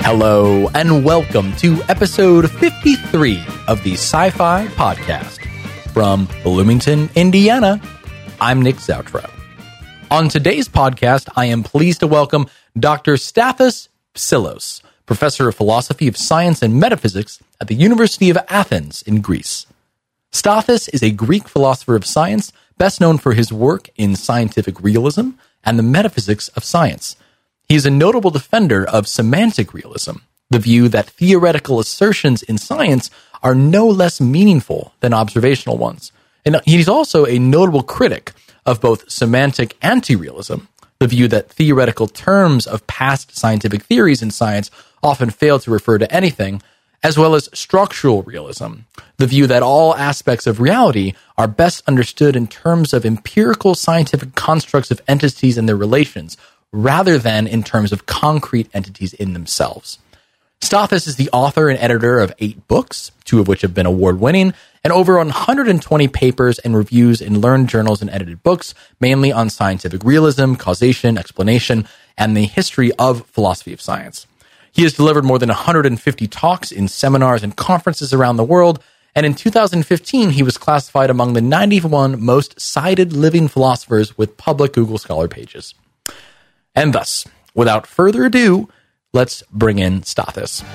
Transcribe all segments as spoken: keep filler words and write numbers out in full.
Hello, and welcome to episode fifty-three of the Sci-Fi Podcast. From Bloomington, Indiana, I'm Nick Zoutro. On today's podcast, I am pleased to welcome Doctor Stathis Psillos, Professor of Philosophy of Science and Metaphysics at the University of Athens in Greece. Stathis is a Greek philosopher of science, best known for his work in scientific realism and the metaphysics of science. He is a notable defender of semantic realism, the view that theoretical assertions in science are no less meaningful than observational ones. And he's also a notable critic of both semantic anti-realism, the view that theoretical terms of past scientific theories in science often fail to refer to anything, as well as structural realism, the view that all aspects of reality are best understood in terms of empirical scientific constructs of entities and their relations, rather than in terms of concrete entities in themselves. Stathis is the author and editor of eight books, two of which have been award-winning, and over one hundred twenty papers and reviews in learned journals and edited books, mainly on scientific realism, causation, explanation, and the history of philosophy of science. He has delivered more than one hundred fifty talks in seminars and conferences around the world, and in two thousand fifteen, he was classified among the ninety-one most cited living philosophers with public Google Scholar pages. And thus, without further ado, let's bring in Stathis.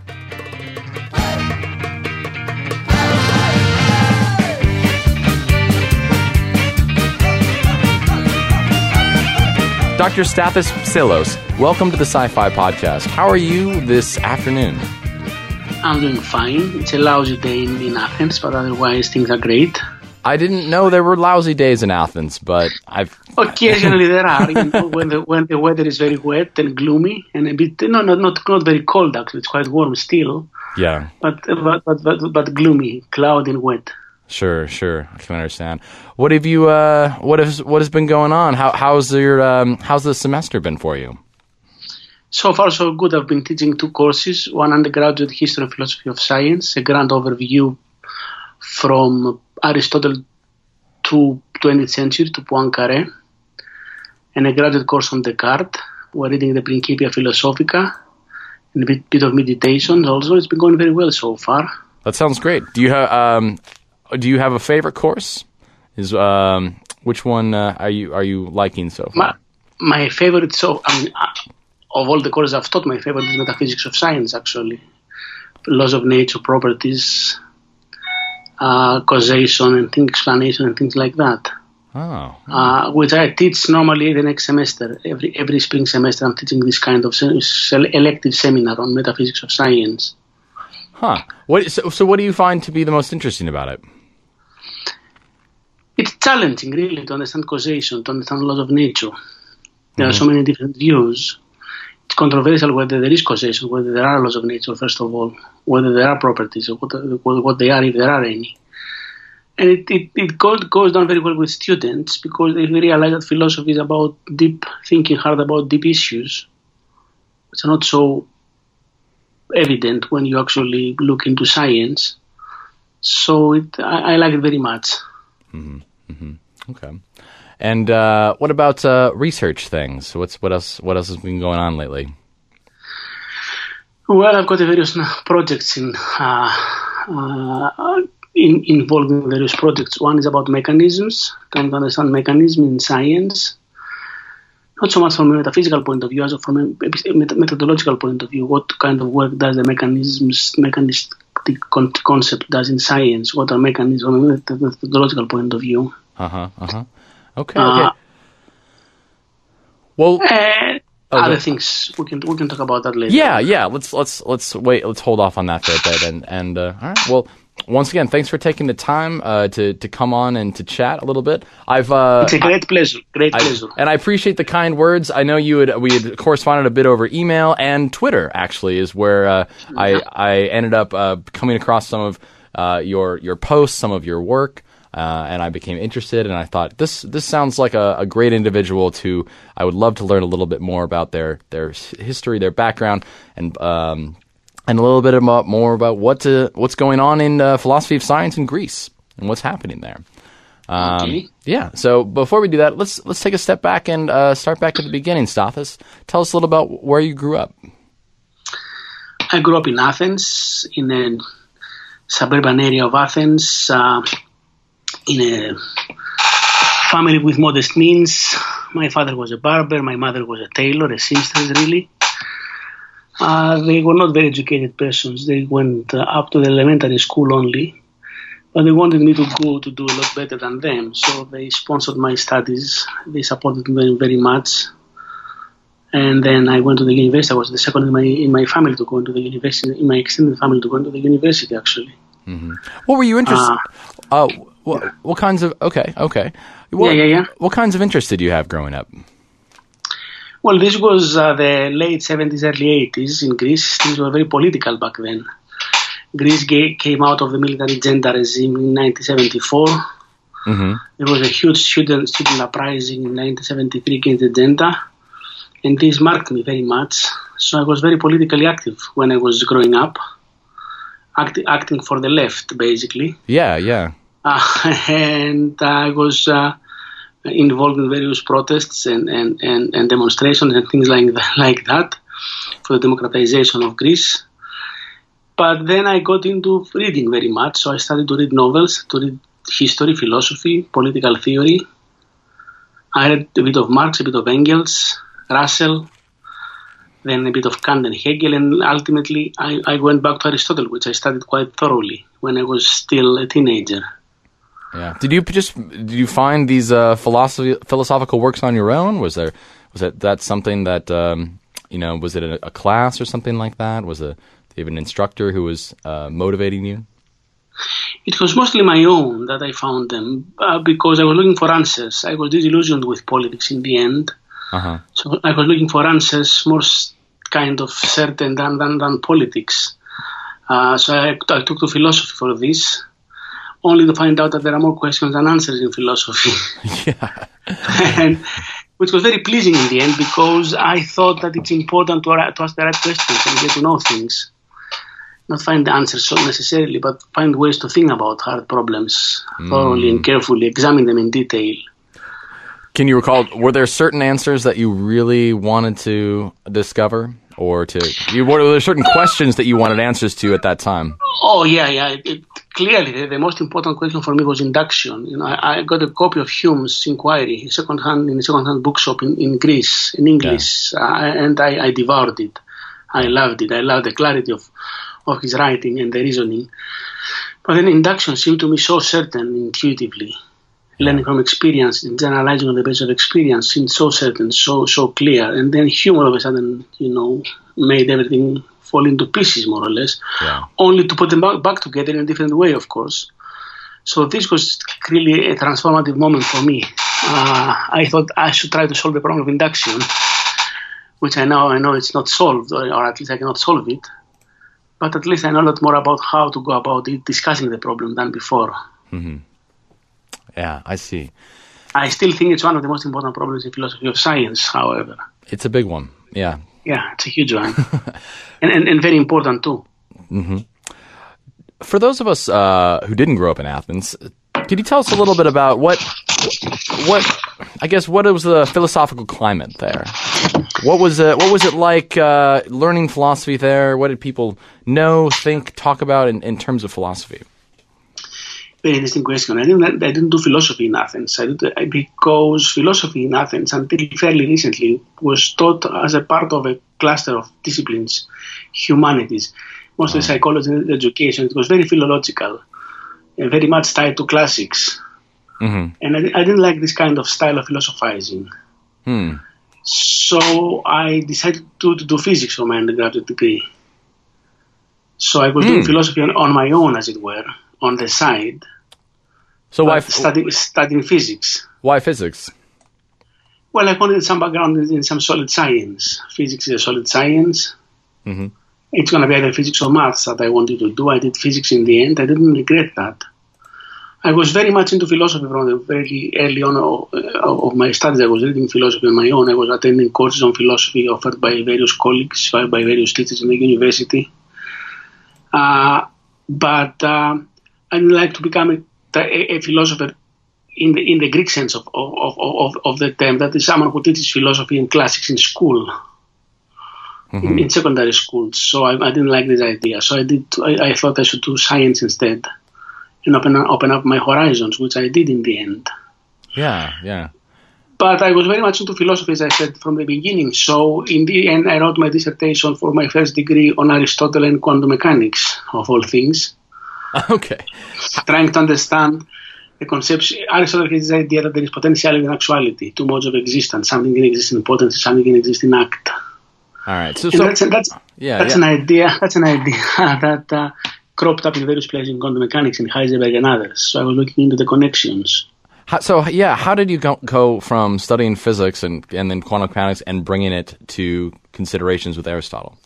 Doctor Stathis Psillos, welcome to the Sci-Fi Podcast. How are you this afternoon? I'm doing fine. It's a lousy day in, in Athens, but otherwise things are great. I didn't know there were lousy days in Athens, but I've... Occasionally there are, you know, when the when the weather is very wet and gloomy and a bit, no, not not not very cold actually. It's quite warm still. Yeah. But but but but, but gloomy, cloudy and wet. Sure, sure. I can understand. What have you? Uh, what has what has been going on? How how's your um, how's the semester been for you? So far, so good. I've been teaching two courses: one undergraduate history and philosophy of science, a grand overview from Aristotle to twentieth century to Poincaré, and a graduate course on Descartes. We're reading the Principia Philosophica and a bit, bit of meditation. Also, it's been going very well so far. That sounds great. Do you have um, do you have a favorite course? Is um, which one uh, are you are you liking so far? My, my favorite, so I mean, uh, of all the courses I've taught, my favorite is metaphysics of science. Actually, laws of nature, properties, uh, causation, and things, explanation, and things like that. Oh, uh, which I teach normally the next semester. Every every spring semester, I'm teaching this kind of se- elective seminar on metaphysics of science. Huh. What? So, so, what do you find to be the most interesting about it? It's challenging, really, to understand causation, to understand laws of nature. There Mm-hmm. are so many different views. It's controversial whether there is causation, whether there are laws of nature, first of all, whether there are properties, or what, what they are, if there are any. And it, it, it goes, goes down very well with students because they realize that philosophy is about deep thinking hard about deep issues, which are not so evident when you actually look into science. So it, I, I like it very much. Mm-hmm. Mm-hmm. Okay. And uh, what about uh, research things? What's what else? What else has been going on lately? Well, I've got various projects in, uh, uh, in involving various projects. One is about mechanisms, trying to understand mechanism in science. Not so much from a metaphysical point of view, as from a methodological point of view. What kind of work does the mechanisms, mechanistic concept does in science? What are mechanisms from a methodological point of view? Uh huh. Uh huh. Okay. Okay. Uh, well, uh, oh, other go. things we can we can talk about that later. Yeah. Yeah. Let's let's let's wait. Let's hold off on that for a bit. And and uh, all right. Well, once again, thanks for taking the time uh, to to come on and to chat a little bit. I've uh, It's a great pleasure. Great I, pleasure. and I appreciate the kind words. I know you had we had corresponded a bit over email and Twitter. Actually, is where uh, I I ended up uh, coming across some of uh, your your posts, some of your work. Uh, and I became interested, and I thought this this sounds like a, a great individual. To I would love to learn a little bit more about their their history, their background, and um, and a little bit about more about what to, what's going on in uh, philosophy of science in Greece and what's happening there. Um, okay. Yeah. So before we do that, let's let's take a step back and uh, start back at the beginning. Stathis, tell us a little about where you grew up. I grew up in Athens, in a suburban area of Athens, uh, in a family with modest means. My father was a barber, my mother was a tailor, a seamstress really. Uh, they were not very educated persons. They went uh, up to the elementary school only, but they wanted me to go to do a lot better than them. So they sponsored my studies. They supported me very much. And then I went to the university. I was the second in my in my family to go into the university, in my extended family to go into the university, actually. Mm-hmm. What were you interested? Uh, uh, what, yeah. what kinds of? Okay, okay. What, yeah, yeah, yeah. What kinds of interests did you have growing up? Well, this was uh, the late seventies, early eighties in Greece. Things were very political back then. Greece ga- came out of the military junta regime in nineteen seventy-four. Mm-hmm. There was a huge student student uprising in nineteen seventy-three against the junta. And this marked me very much. So I was very politically active when I was growing up, act- acting for the left, basically. Yeah, yeah. Uh, and I was uh, involved in various protests and, and, and, and demonstrations and things like that, like that for the democratization of Greece. But then I got into reading very much. So I started to read novels, to read history, philosophy, political theory. I read a bit of Marx, a bit of Engels, Russell, then a bit of Kant and Hegel, and ultimately I, I went back to Aristotle, which I studied quite thoroughly when I was still a teenager. Yeah. Did you just did you find these uh, philosophy philosophical works on your own? Was there was that that something that um, you know? Was it a, a class or something like that? Was a even an instructor who was uh, motivating you? It was mostly my own that I found them uh, because I was looking for answers. I was disillusioned with politics in the end. Uh-huh. So I was looking for answers more kind of certain than, than, than politics. Uh, so I, I took to philosophy for this, only to find out that there are more questions than answers in philosophy. Yeah. and, which was very pleasing in the end because I thought that it's important to, to ask the right questions and get to know things. Not find the answers so necessarily, but find ways to think about hard problems mm. thoroughly and carefully, examine them in detail. Can you recall, were there certain answers that you really wanted to discover? Or to, you, were there certain questions that you wanted answers to at that time? Oh, yeah, yeah. It, it, clearly, the, the most important question for me was induction. You know, I, I got a copy of Hume's Inquiry, second-hand, in a second-hand bookshop in, in Greece, in English, yeah. uh, and I, I devoured it. I loved it. I loved the clarity of, of his writing and the reasoning. But then induction seemed to me so certain intuitively. Learning from experience and generalizing on the basis of experience seemed so certain, so so clear. And then Hume all of a sudden, you know, made everything fall into pieces, more or less, yeah. only to put them back, back together in a different way, of course. So this was really a transformative moment for me. Uh, I thought I should try to solve the problem of induction, which I now I know it's not solved, or, or at least I cannot solve it. But at least I know a lot more about how to go about it, discussing the problem than before. Mm-hmm. Yeah, I see. I still think it's one of the most important problems in philosophy of science, however. It's a big one, yeah. Yeah, it's a huge one. and, and and very important, too. Mm-hmm. For those of us uh, who didn't grow up in Athens, could you tell us a little bit about what, what I guess, what was the philosophical climate there? What was it, what was it like uh, learning philosophy there? What did people know, think, talk about in, in terms of philosophy? Very interesting question. I didn't, I didn't do philosophy in Athens I did, because philosophy in Athens, until fairly recently, was taught as a part of a cluster of disciplines, humanities, mostly oh. psychology and education. It was very philological, and very much tied to classics. Mm-hmm. And I, I didn't like this kind of style of philosophizing. Hmm. So I decided to, to do physics for my undergraduate degree. So I was mm. doing philosophy on, on my own, as it were, on the side. So why f- studying, studying physics? Why physics? Well, I wanted some background in, in some solid science. Physics is a solid science. Mm-hmm. It's going to be either physics or maths that I wanted to do. I did physics in the end. I didn't regret that. I was very much into philosophy from the very early on of, of my studies. I was reading philosophy on my own. I was attending courses on philosophy offered by various colleagues, by various teachers in the university. Uh, but uh, I didn't like to become a, a, a philosopher in the in the Greek sense of of, of, of of the term. That is someone who teaches philosophy and classics in school. mm-hmm. in, in secondary school. So I, I didn't like this idea. So I did. I, I thought I should do science instead and open open up my horizons, which I did in the end. Yeah, yeah. But I was very much into philosophy, as I said from the beginning. So in the end, I wrote my dissertation for my first degree on Aristotle and quantum mechanics, of all things. Okay. Trying to understand the conception. Aristotle has this idea that there is potentiality and actuality, two modes of existence. Something can exist in potency, something can exist in act. All right. So, so that's, that's, yeah, that's yeah. an idea. That's an idea that uh, cropped up in various places in quantum mechanics, in Heisenberg and others. So I was looking into the connections. How, so, yeah, how did you go, go from studying physics and, and then quantum mechanics and bringing it to considerations with Aristotle?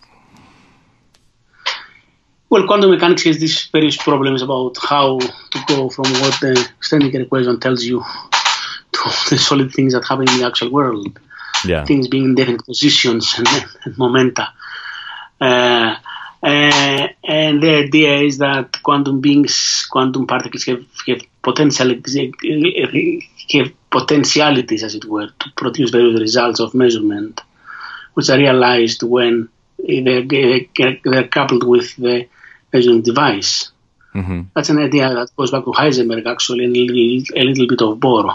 Well, quantum mechanics has these various problems about how to go from what the Schrödinger equation tells you to the solid things that happen in the actual world. Yeah. Things being in different positions and, and momenta. Uh, uh, and the idea is that quantum beings, quantum particles have, have potentialities, have potentialities, as it were, to produce various results of measurement, which are realized when they're, they're coupled with the measuring device. Mm-hmm. That's an idea that goes back to Heisenberg, actually, and a little, a little bit of Bohr.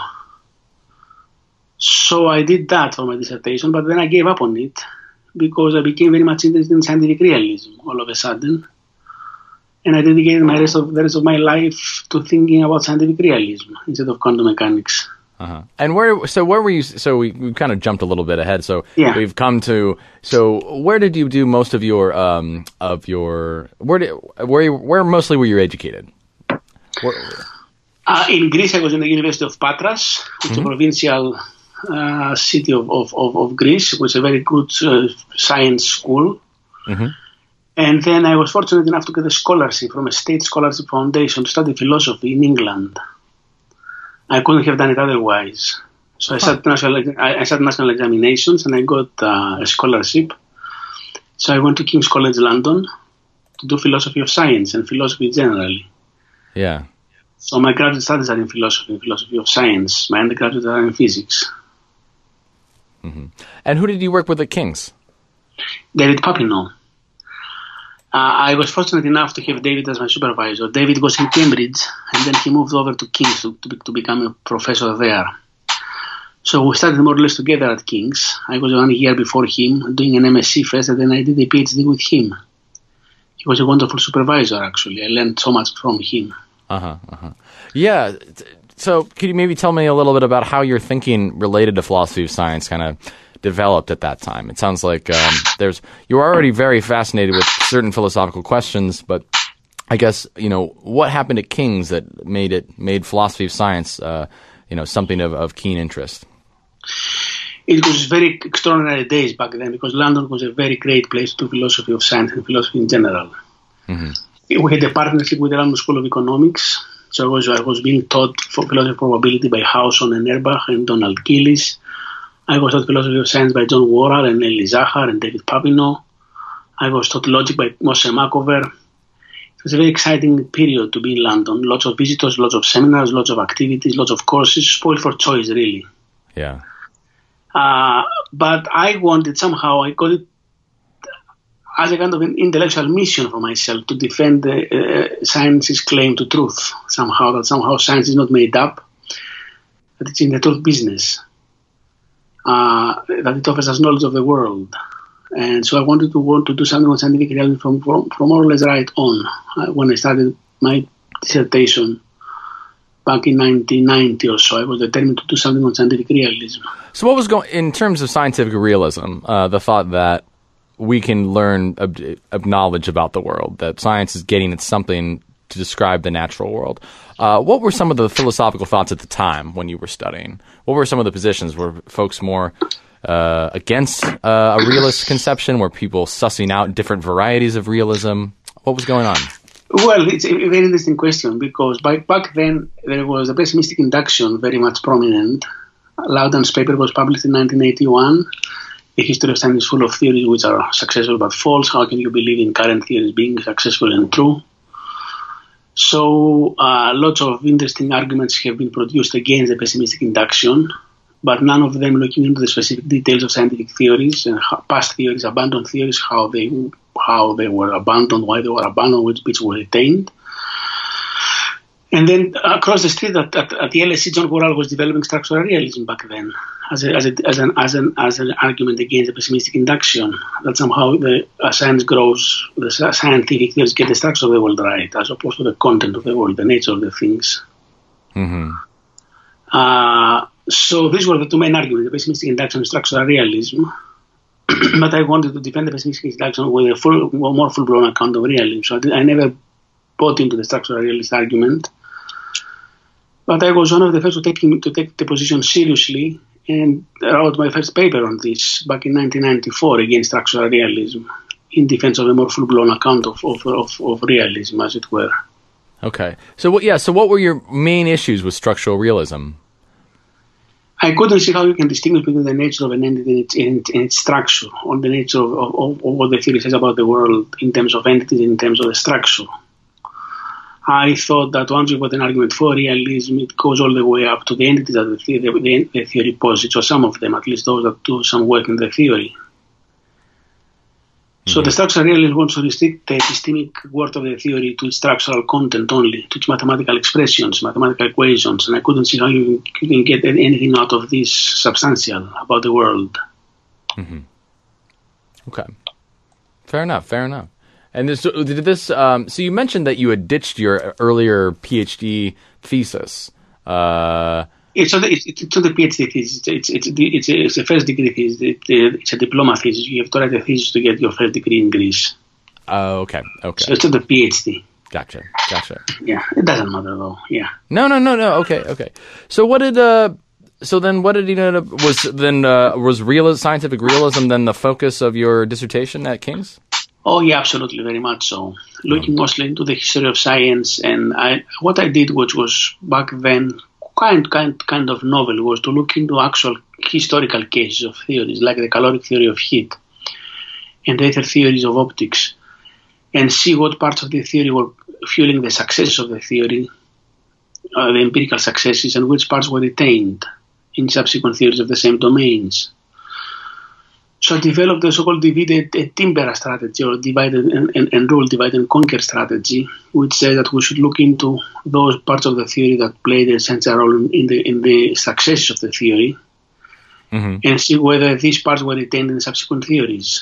So I did that for my dissertation, but then I gave up on it because I became very much interested in scientific realism all of a sudden. And I dedicated my rest of the rest of my life to thinking about scientific realism instead of quantum mechanics. Uh-huh. And where? So where were you? So we we kind of jumped a little bit ahead. So yeah. we've come to. So where did you do most of your um of your where did where where mostly were you educated? Where, uh, in Greece, I was in the University of Patras, which is mm-hmm. a provincial uh, city of, of, of, of Greece, which is a very good uh, science school. Mm-hmm. And then I was fortunate enough to get a scholarship from a state scholarship foundation to study philosophy in England. I couldn't have done it otherwise. So I sat national, I, I sat national examinations and I got uh, a scholarship. So I went to King's College London to do philosophy of science and philosophy generally. Yeah. So my graduate studies are in philosophy and philosophy of science. My undergraduate are in physics. Mm-hmm. And who did you work with at King's? David Papineau. Uh, I was fortunate enough to have David as my supervisor. David was in Cambridge, and then he moved over to King's to, to, be, to become a professor there. So we started more or less together at King's. I was one year before him doing an M S c first, and then I did a PhD with him. He was a wonderful supervisor, actually. I learned so much from him. Uh-huh, uh-huh. Yeah. So could you maybe tell me a little bit about how your thinking related to philosophy of science kind of developed at that time? It sounds like um, there's you were already very fascinated with certain philosophical questions, but I guess, you know, what happened at King's that made it made philosophy of science, uh, you know, something of, of keen interest? It was very extraordinary days back then because London was a very great place to do philosophy of science and philosophy in general. Mm-hmm. We had a partnership with the London School of Economics, so I was, I was being taught for philosophy of probability by Howson and Erbach and Donald Gillis. I was taught philosophy of science by John Worrall and Elie Zahar and David Papineau. I was taught logic by Moshe Makover. It was a very exciting period to be in London. Lots of visitors, lots of seminars, lots of activities, lots of courses, spoiled for choice, really. Yeah. Uh, but I wanted somehow, I got it as a kind of an intellectual mission for myself to defend the, uh, science's claim to truth. Somehow, that somehow science is not made up, that it's in the truth business. Uh, that it offers us knowledge of the world. And so I wanted to want to do something on scientific realism from, from, from more or less right on uh, when I started my dissertation back in nineteen ninety or so. I was determined to do something on scientific realism. So what was going, in terms of scientific realism, uh, the thought that we can learn ob- ob- knowledge about the world, that science is getting at something to describe the natural world. Uh, what were some of the philosophical thoughts at the time when you were studying? What were some of the positions? Were folks more uh, against uh, a realist conception? Were people sussing out different varieties of realism? What was going on? Well, it's a very interesting question because by, back then there was a pessimistic induction very much prominent. Loudon's paper was published in nineteen eighty-one. The history of science is full of theories which are successful but false. How can you believe in current theories being successful and true? So uh, lots of interesting arguments have been produced against the pessimistic induction but none of them looking into the specific details of scientific theories and how, past theories, abandoned theories, how they how they were abandoned, why they were abandoned, which bits were retained. And then across the street at, at, at the L S E, John Corral was developing structural realism back then as a, as, a, as, an, as, an, as an argument against the pessimistic induction, that somehow the, as science grows, the scientific theories get the structure of the world right, as opposed to the content of the world, the nature of the things. Mm-hmm. Uh, so these were the two main arguments, the pessimistic induction and structural realism. But I wanted to defend the pessimistic induction with a full, more full-blown account of realism. So I, did, I never bought into the structural realist argument. But I was one of the first to take, to take the position seriously and wrote my first paper on this back in nineteen ninety-four against structural realism, in defense of a more full-blown account of, of, of, of realism, as it were. Okay. So what? Yeah. So what were your main issues with structural realism? I couldn't see how you can distinguish between the nature of an entity and its, in, in its structure, or the nature of, of, of what the theory says about the world in terms of entities, in terms of the structure. I thought that once you got an argument for realism, it goes all the way up to the entities that the, the, the theory posits, or some of them, at least those that do some work in the theory. Mm-hmm. So the structural realist wants to restrict the epistemic worth of the theory to its structural content only, to its mathematical expressions, mathematical equations, and I couldn't see how you, you can get anything out of this substantial about the world. Mm-hmm. Okay. Fair enough, fair enough. And this, did this um, so you mentioned that you had ditched your earlier PhD thesis. Uh, it's not it's, it's not a PhD thesis. It's it's it's a, it's a first degree thesis. It's a diploma thesis. You have to write a thesis to get your first degree in Greece. Oh, uh, okay, okay. So it's not a PhD. Gotcha, gotcha. Yeah, it doesn't matter though. Yeah. No, no, no, no. Okay, okay. So what did uh, so then what did you know? Was then uh, was real scientific realism then the focus of your dissertation at King's? Oh, yeah, absolutely, very much so. Looking mostly into the history of science, and I, what I did, which was back then kind, kind, kind of novel, was to look into actual historical cases of theories, like the caloric theory of heat and the ether theories of optics, and see what parts of the theory were fueling the success of the theory, uh, the empirical successes, and which parts were retained in subsequent theories of the same domains. So I developed the so-called divided uh, timber strategy, or divided and, and, and rule, divide and conquer strategy, which says that we should look into those parts of the theory that played an essential role in the in the success of the theory, mm-hmm. and see whether these parts were retained in subsequent theories.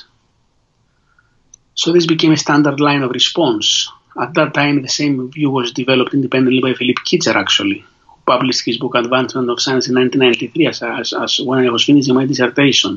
So this became a standard line of response. At that time, the same view was developed independently by Philippe Kitcher, actually, who published his book Advancement of Science in nineteen ninety-three as, as, as when I was finishing my dissertation.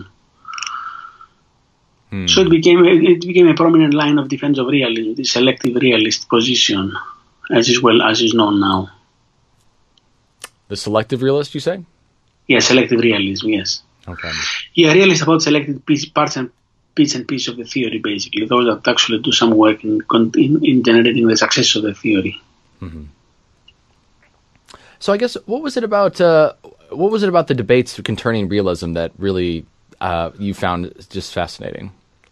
Hmm. So it became a, it became a prominent line of defense of realism, the selective realist position, as is well as is known now. The selective realist, you say? Yeah, selective realism. Yes. Okay. Yeah, realist about selected piece, parts and bits and pieces of the theory, basically those that actually do some work in in, in generating the success of the theory. Mm-hmm. So I guess what was it about? Uh, what was it about the debates concerning realism that really uh, you found just fascinating?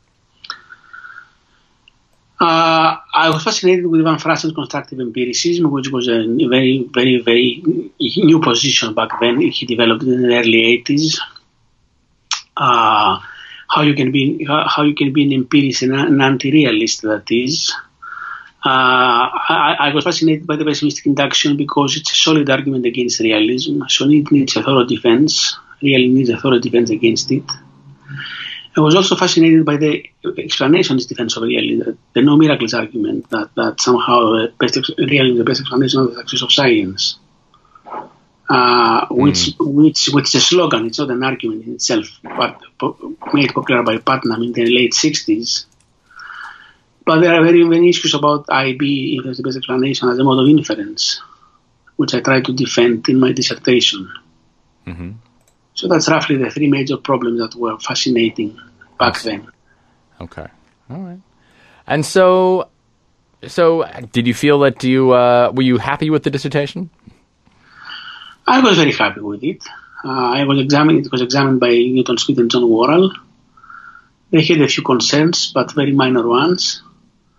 Uh, I was fascinated with Van Frassen's constructive empiricism, which was a very, very, very new position back then. He developed in the early eighties. Uh, how you can be how you can be an empiricist and an anti-realist, that is. Uh, I, I was fascinated by the pessimistic induction because it's a solid argument against realism, so it needs a thorough defense. Really needs a thorough defense against it. I was also fascinated by the explanation in defense of realism, the no miracles argument, that, that somehow uh, best ex- realism is the best explanation of the success of science, uh, which, mm. which which is a slogan, it's not an argument in itself, but made popular by Putnam in the late sixties. But there are very many issues about I B, if it's the best explanation, as a mode of inference, which I try to defend in my dissertation. Mm-hmm. So that's roughly the three major problems that were fascinating back then. Okay, all right. And so, so did you feel that you uh, were you happy with the dissertation? I was very happy with it. Uh, I was examined. It was examined by Newton Smith and John Worrall. They had a few concerns, but very minor ones.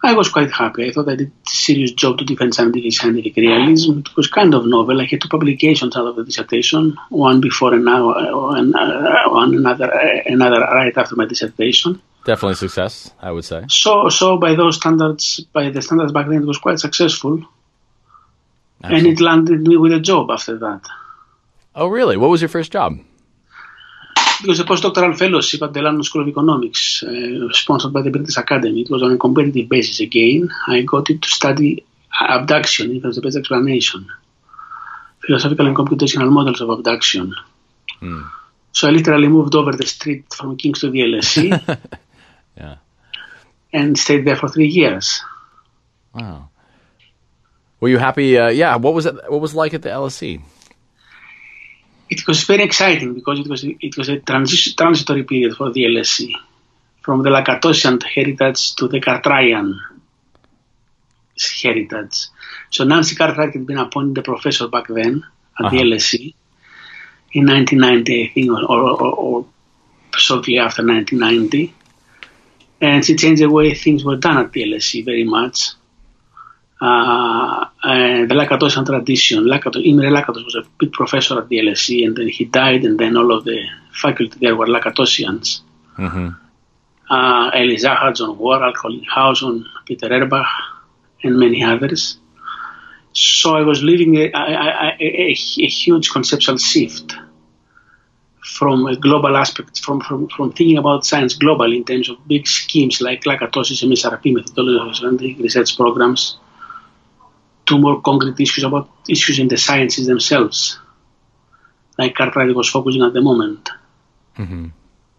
I was quite happy. I thought I did a serious job to defend scientific, scientific realism. It was kind of novel. I had two publications out of the dissertation, one before and now, and uh, one another, uh, another right after my dissertation. Definitely success, I would say. So, so by those standards, by the standards back then, it was quite successful. Absolutely. And it landed me with a job after that. Oh, really? What was your first job? It was a postdoctoral fellowship at the London School of Economics, uh, sponsored by the British Academy. It was on a competitive basis again. I got it to study abduction. It was the best explanation. Philosophical and computational models of abduction. Hmm. So I literally moved over the street from King's to the L S E. Yeah. And stayed there for three years. Wow. Were you happy? Uh, yeah. What was it? What was it like at the L S E? It was very exciting because it was it was a transi- transitory period for the L S E, from the Lakatosian heritage to the Cartwrightian heritage. So Nancy Cartwright had been appointed a professor back then at uh-huh. the L S E in nineteen ninety, I think, or, or, or, or shortly after nineteen ninety, and she changed the way things were done at the L S E very much. Uh, uh, the Lakatosian tradition. Lakatos, Imre Lakatos was a big professor at the L S E, and then he died, and then all of the faculty there were Lakatosians. Mm-hmm. Uh, Eli Zahar, John Worrall, Colin Howson, Peter Erbach, and many others. So I was living a, a, a, a, a huge conceptual shift from a global aspect, from, from, from thinking about science globally in terms of big schemes like Lakatosis and M S R P, methodology of scientific research programs, to more concrete issues about issues in the sciences themselves, like Cartwright was focusing at the moment. Mm-hmm.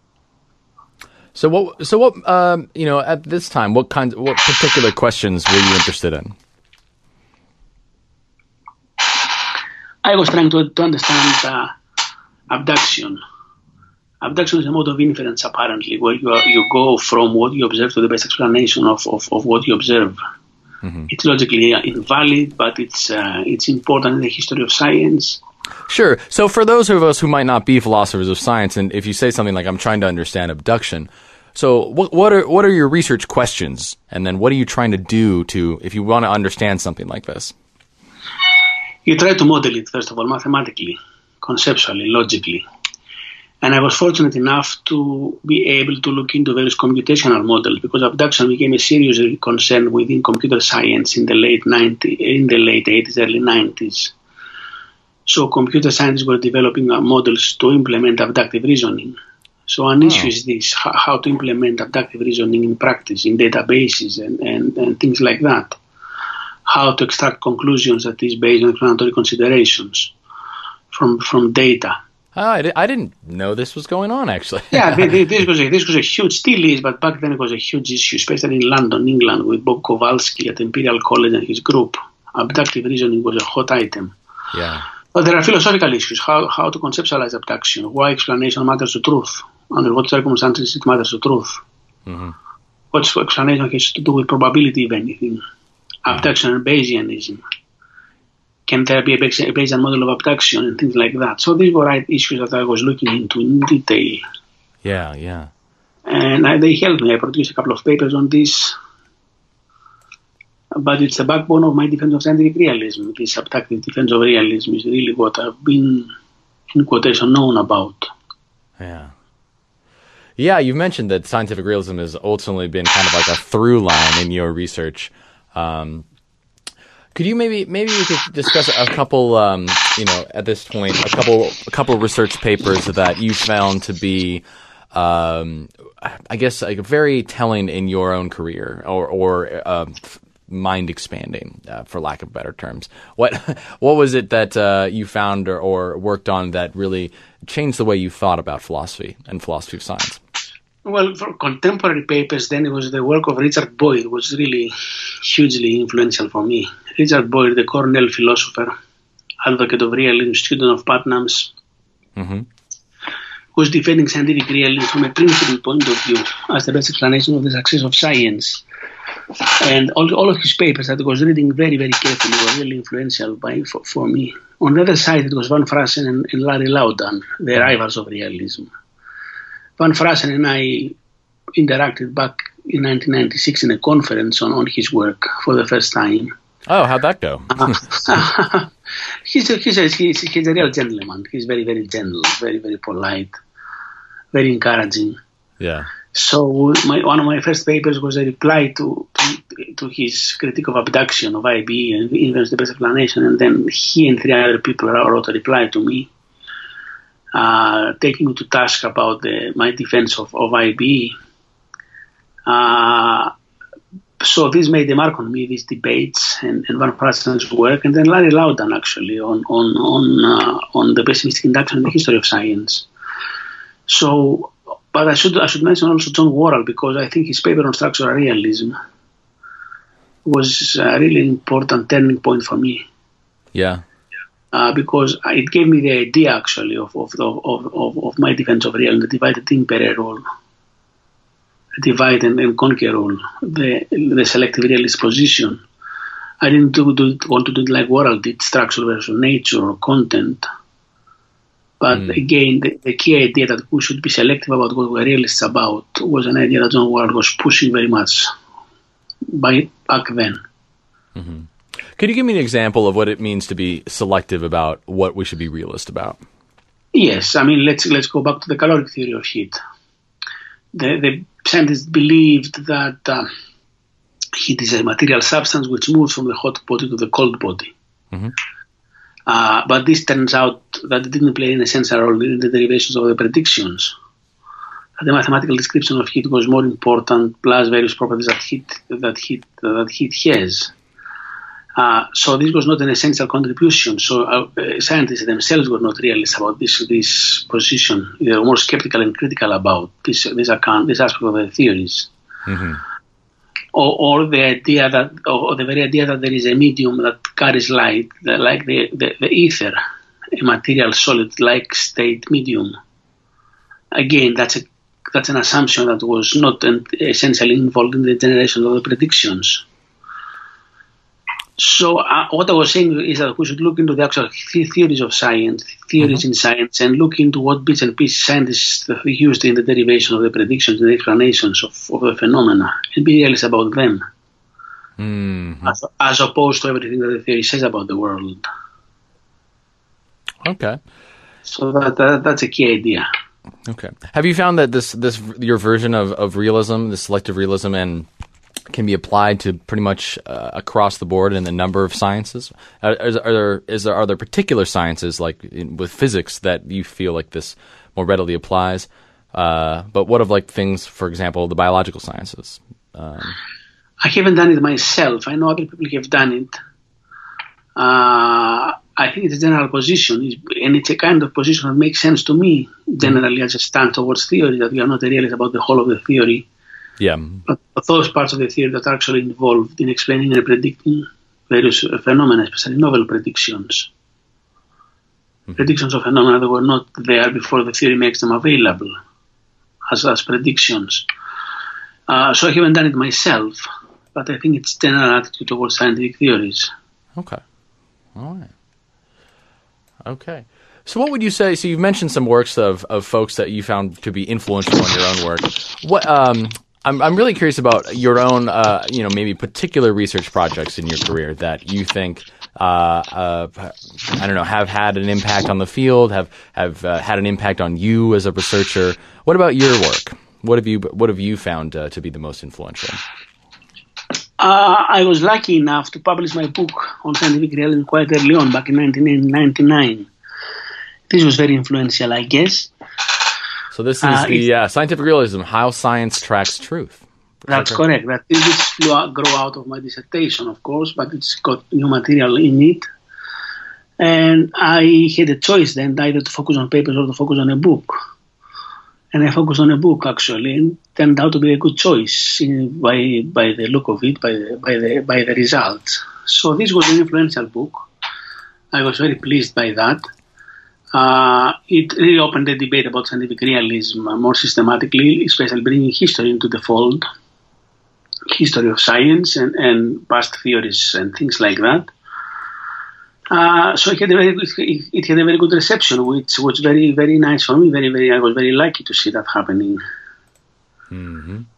So what? So what? Um, you know, at this time, what kinds, what particular questions were you interested in? I was trying to to understand uh, abduction. Abduction is a mode of inference, apparently, where you are, you go from what you observe to the best explanation of, of, of what you observe. Mm-hmm. It's logically invalid, but it's uh, it's important in the history of science. Sure. So for those of us who might not be philosophers of science, and if you say something like, I'm trying to understand abduction, so what, what are what are your research questions? And then what are you trying to do to, if you want to understand something like this? You try to model it, first of all, mathematically, conceptually, logically. And I was fortunate enough to be able to look into various computational models, because abduction became a serious concern within computer science in the late nineties, in the late eighties, early nineties. So computer scientists were developing models to implement abductive reasoning. So an oh. issue is this, how to implement abductive reasoning in practice, in databases and, and, and things like that. How to extract conclusions that is based on explanatory considerations from, from data. Oh, I, di- I didn't know this was going on, actually. yeah, this was, a, this was a huge, still is, but back then it was a huge issue, especially in London, England, with Bob Kowalski at Imperial College and his group. Abductive reasoning was a hot item. Yeah. But there are philosophical issues, how, how to conceptualize abduction, why explanation matters to truth, under what circumstances it matters to truth. Mm-hmm. What explanation has to do with probability, if anything, mm-hmm. abduction and Bayesianism. Can there be a Bayesian model of abduction and things like that? So these were right issues that I was looking into in detail. Yeah, yeah. And I, they helped me. I produced a couple of papers on this. But it's the backbone of my defense of scientific realism. This abductive defense of realism is really what I've been, in quotation, known about. Yeah. Yeah, you've mentioned that scientific realism has ultimately been kind of like a through line in your research. Um, Could you maybe maybe we could discuss a couple, um, you know, at this point, a couple a couple research papers that you found to be, um, I guess, like very telling in your own career, or or uh, mind expanding, uh, for lack of better terms. What what was it that uh, you found or, or worked on that really changed the way you thought about philosophy and philosophy of science? Well, for contemporary papers, then it was the work of Richard Boyd, was really hugely influential for me. Richard Boyd, the Cornell philosopher, advocate of realism, student of Putnam's, mm-hmm. was defending scientific realism from a principled point of view as the best explanation of the success of science. And all, all of his papers that I was reading very, very carefully were really influential by, for, for me. On the other side, it was Van Frassen and, and Larry Laudan, the rivals of realism. Van Frassen and I interacted back in nineteen ninety-six in a conference on, on his work for the first time. Oh, how'd that go? uh, he's, a, he's, a, he's, he's a real gentleman. He's very, very gentle, very, very polite, very encouraging. Yeah. So my, one of my first papers was a reply to, to, to his critique of abduction of I B and influence the best explanation, and then he and three other people wrote a reply to me, uh, taking me to task about the, my defense of, of I B. Uh, so this made a mark on me, these debates and, and Van Prasten's work, and then Larry Laudan actually on on on uh, on the pessimistic induction in the history of science. So. But I should I should mention also John Worrall, because I think his paper on structural realism was a really important turning point for me. Yeah. Uh, because it gave me the idea actually of of, the, of, of of my defense of realism, the divide and impere role, the divide and, and conquer role, the the selective realist position. I didn't do, do, want to do it like Worrall did, structure versus nature or content. But mm. again, the, the key idea that we should be selective about what we're realists about was an idea that John Worrall was pushing very much by back then. Mm-hmm. Could you give me an example of what it means to be selective about what we should be realist about? Yes, I mean, let's let's go back to the caloric theory of heat. The, the scientists believed that uh, heat is a material substance which moves from the hot body to the cold body. Mm-hmm. Uh, but this turns out that it didn't play an essential role in the derivations of the predictions. The mathematical description of heat was more important, plus various properties that heat that heat that heat has. Uh, so this was not an essential contribution. So uh, scientists themselves were not realists about this this position. They were more skeptical and critical about this this account, this aspect of the theories. Mm-hmm. Or, or the idea that, or the very idea that there is a medium that carries light, the, like the, the, the ether, a material solid-like state medium. Again, that's a that's an assumption that was not essentially involved in the generation of the predictions. So uh, what I was saying is that we should look into the actual th- theories of science, theories mm-hmm. in science, and look into what bits and pieces scientists used in the derivation of the predictions and the explanations of, of the phenomena, and be realist about them, mm-hmm. as, as opposed to everything that the theory says about the world. Okay. So that, that that's a key idea. Okay. Have you found that this this your version of, of realism, the selective realism, and can be applied to pretty much uh, across the board in a number of sciences? Are, are, are there is there are there particular sciences like in, with physics that you feel like this more readily applies? Uh, but what of like things, for example, the biological sciences? Um, I haven't done it myself. I know other people have done it. Uh, I think it's a general position, and it's a kind of position that makes sense to me generally as a stand towards theory, that we are not a realist about the whole of the theory. Yeah, but, but those parts of the theory that are actually involved in explaining and predicting various phenomena, especially novel predictions, mm-hmm. predictions of phenomena that were not there before the theory makes them available as as predictions. Uh, so I haven't done it myself, but I think it's general attitude towards scientific theories. Okay, all right, okay. So what would you say? So you've mentioned some works of, of folks that you found to be influential in your own work. What um. I'm I'm really curious about your own, uh, you know, maybe particular research projects in your career that you think, uh, uh, I don't know, have had an impact on the field, have have uh, had an impact on you as a researcher. What about your work? What have you What have you found uh, to be the most influential? Uh, I was lucky enough to publish my book on scientific realism quite early on, back in nineteen ninety-nine. This was very influential, I guess. So this is uh, the uh, scientific realism, how science tracks truth. That's correct. That this grew out of my dissertation, of course, but it's got new material in it. And I had a choice then either to focus on papers or to focus on a book. And I focused on a book, actually, and it turned out to be a good choice in, by by the look of it, by the, by the by the results. So this was an influential book. I was very pleased by that. Uh, it really opened the debate about scientific realism more systematically, especially bringing history into the fold, history of science and, and past theories and things like that. Uh, so it had, a very, it, it had a very good reception, which was very, very nice for me. Very, very. I was very lucky to see that happening. Mm-hmm.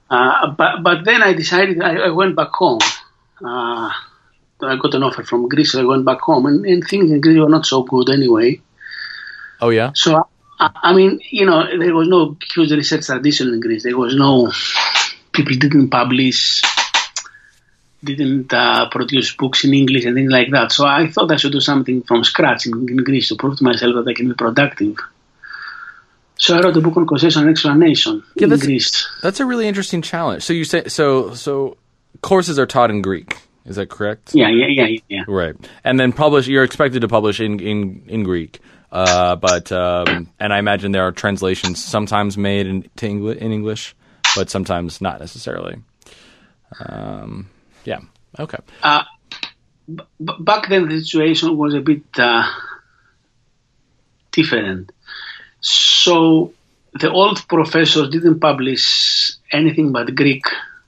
Uh, but but then I decided I, I went back home. Uh, I got an offer from Greece, so I went back home, and, and things in Greece were not so good anyway. Oh yeah. So I, I mean, you know, there was no huge research tradition in Greece. There was no people didn't publish, didn't uh, produce books in English and things like that. So I thought I should do something from scratch in, in Greece to prove to myself that I can be productive. So I wrote a book on causation and explanation yeah, in that's, Greece. That's a really interesting challenge. So you say so so courses are taught in Greek. Is that correct? Yeah, yeah, yeah, yeah. Right, and then publish. You're expected to publish in in, in Greek, uh, but um, and I imagine there are translations sometimes made in to Engli- in English, but sometimes not necessarily. Um, yeah. Okay. Uh, b- back then, the situation was a bit uh, different. So the old professors didn't publish anything but Greek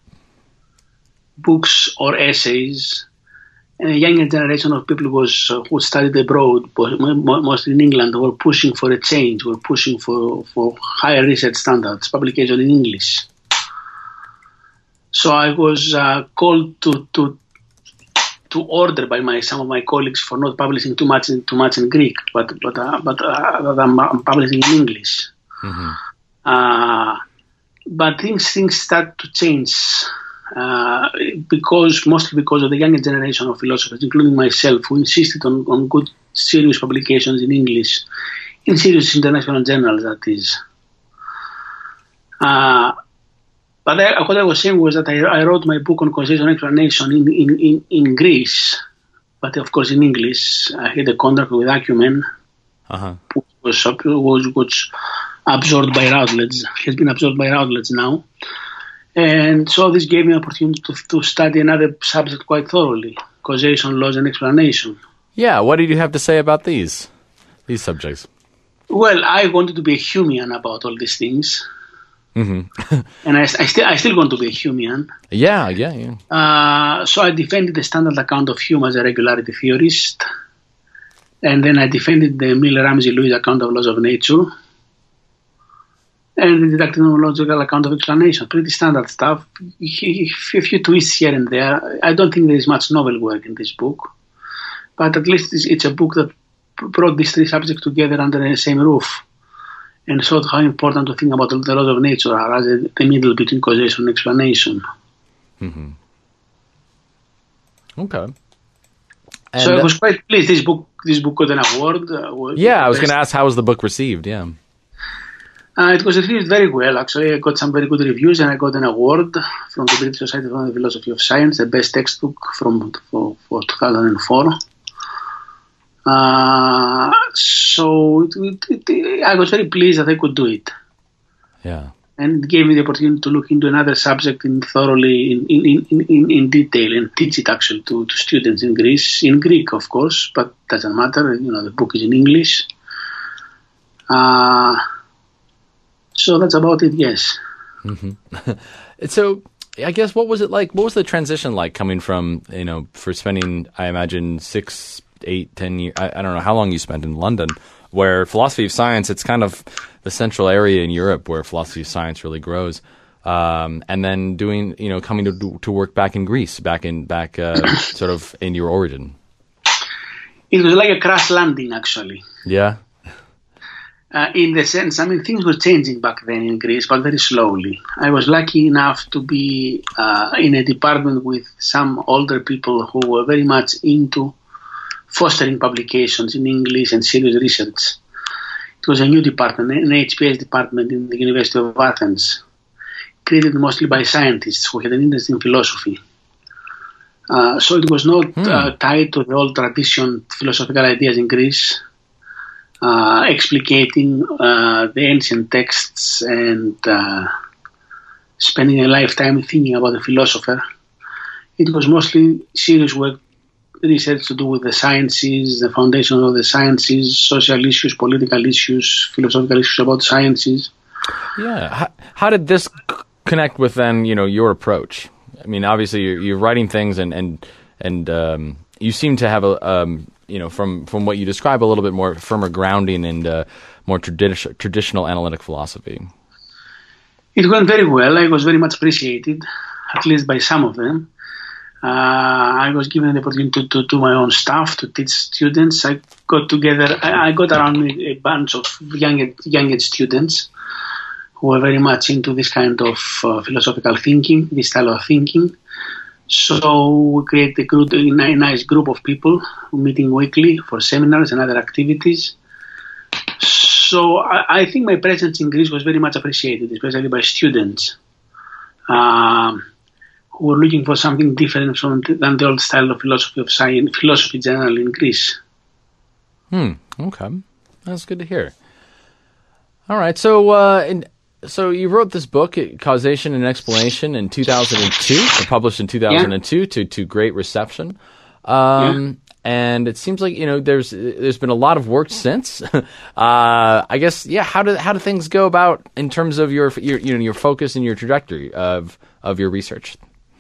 books or essays, and a younger generation of people was uh, who studied abroad, mostly in England, were pushing for a change, were pushing for, for higher research standards, publication in English. So I was uh, called to, to to order by my some of my colleagues for not publishing too much in, too much in Greek, but but uh, but uh, I'm, I'm publishing in English. Mm-hmm. Uh, but things things start to change uh, because mostly because of the younger generation of philosophers, including myself, who insisted on, on good serious publications in English, in serious international journals. That is. Uh, But I, what I was saying was that I, I wrote my book on causation and explanation in, in, in, in Greece, but of course in English. I had a contract with Acumen, uh-huh. which was, was, was absorbed by Routledge, has been absorbed by Routledge now. And so this gave me an opportunity to, to study another subject quite thoroughly, causation, laws, and explanation. Yeah, what did you have to say about these, these subjects? Well, I wanted to be a Humean about all these things. Mm-hmm. and I, I still I still want to be a Humean. Yeah, yeah, yeah. Uh, so I defended the standard account of Hume as a regularity theorist, and then I defended the Miller-Ramsey-Lewis account of laws of nature, and the deductive logical account of explanation. Pretty standard stuff. A few twists here and there. I don't think there is much novel work in this book, but at least it's, it's a book that brought these three subjects together under the same roof, and showed how important to think about the laws of nature are as a, the middle between causation and explanation. Mm-hmm. Okay. And so I was quite pleased. This book, this book got an award. Uh, yeah, I was going to ask, how was the book received? Yeah. Uh, it was received very well, actually. I got some very good reviews, and I got an award from the British Society for the Philosophy of Science, the best textbook from for, for two thousand four. Uh, so it, it, it, I was very pleased that I could do it. Yeah. And it gave me the opportunity to look into another subject in thoroughly in, in, in, in, in detail and teach it actually to, to students in Greece, in Greek, of course, but doesn't matter. You know, the book is in English. Uh, so that's about it, yes. Mm-hmm. So I guess what was it like? What was the transition like coming from, you know, for spending, I imagine, six, eight, ten years, I, I don't know how long you spent in London, where philosophy of science, it's kind of the central area in Europe where philosophy of science really grows. Um, and then doing, you know, coming to to work back in Greece, back in, back uh, sort of in your origin. It was like a crash landing, actually. Yeah. Uh, in the sense, I mean, things were changing back then in Greece, but very slowly. I was lucky enough to be uh, in a department with some older people who were very much into fostering publications in English and serious research. It was a new department, an H P S department in the University of Athens, created mostly by scientists who had an interest in philosophy. Uh, so it was not hmm. uh, tied to the old tradition philosophical ideas in Greece, uh, explicating uh, the ancient texts and uh, spending a lifetime thinking about a philosopher. It was mostly serious work, research to do with the sciences, the foundation of the sciences, social issues, political issues, philosophical issues about sciences. Yeah. How, how did this c- connect with then, you know, your approach? I mean, obviously you're, you're writing things and, and, and um, you seem to have a, um, you know, from, from what you describe, a little bit more firmer grounding in uh, more tradi- traditional analytic philosophy. It went very well. I was very much appreciated, at least by some of them. Uh, I was given the opportunity to do my own stuff, to teach students. I got together, I, I got around me a bunch of young, young students who were very much into this kind of uh, philosophical thinking, this style of thinking. So we created a, group, a nice group of people meeting weekly for seminars and other activities. So I, I think my presence in Greece was very much appreciated, especially by students. Um, who were looking for something different from the, than the old style of philosophy of science, philosophy generally in Greece. Hmm. Okay, that's good to hear. All right. So, uh, in, so you wrote this book, Causation and Explanation, in two thousand two, or published in two thousand two, yeah. to to great reception. Um, yeah. And it seems like, you know, there's there's been a lot of work since. uh, I guess, yeah. How do how do things go about in terms of your your you know your focus and your trajectory of of your research?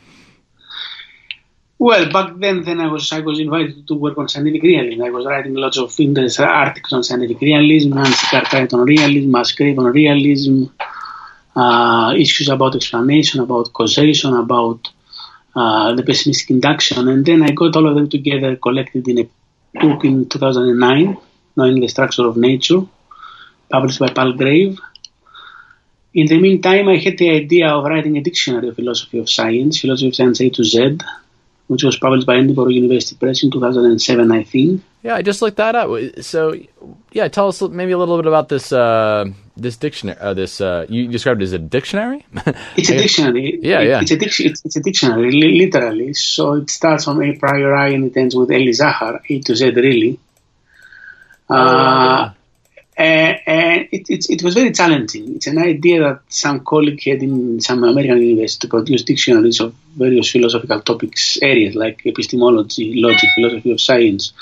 Well, back then, then I was I was invited to work on scientific realism. I was writing lots of interesting articles on scientific realism, Nancy Cartwright on realism, Musgrave on realism, uh, issues about explanation, about causation, about uh, the pessimistic induction, and then I got all of them together, collected in a book in two thousand nine, Knowing the Structure of Nature, published by Palgrave. In the meantime, I had the idea of writing a dictionary of philosophy of science, philosophy of science A to Z, which was published by Edinburgh University Press in two thousand seven, I think. Yeah, I just looked that up. So, yeah, tell us maybe a little bit about this uh, this dictionary. Uh, this uh, you described it as a dictionary. It's a dictionary. Yeah, it, yeah. It's a, dic- it's, it's a dictionary, li- literally. So it starts from a priori and it ends with Eli Zahar, A to Z, really. Uh, oh, yeah. And, and it, it, it was very challenging. It's an idea that some colleague had in some American university to produce dictionaries of various philosophical topics, areas like epistemology, logic, philosophy of science.